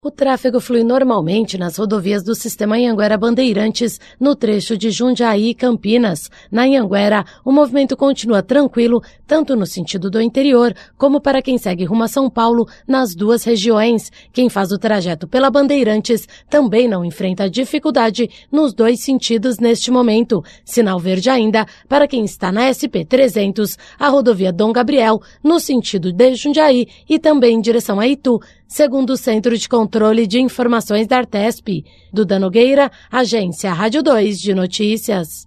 O tráfego flui normalmente nas rodovias do sistema Anhanguera Bandeirantes, no trecho de Jundiaí e Campinas. Na Anhanguera, o movimento continua tranquilo, tanto no sentido do interior, como para quem segue rumo a São Paulo, nas duas regiões. Quem faz o trajeto pela Bandeirantes também não enfrenta dificuldade nos dois sentidos neste momento. Sinal verde ainda para quem está na SP-300, a rodovia Dom Gabriel, no sentido de Jundiaí e também em direção a Itu, segundo o Centro de Controle de Informações da Artesp. Duda Nogueira, Agência Rádio 2 de Notícias.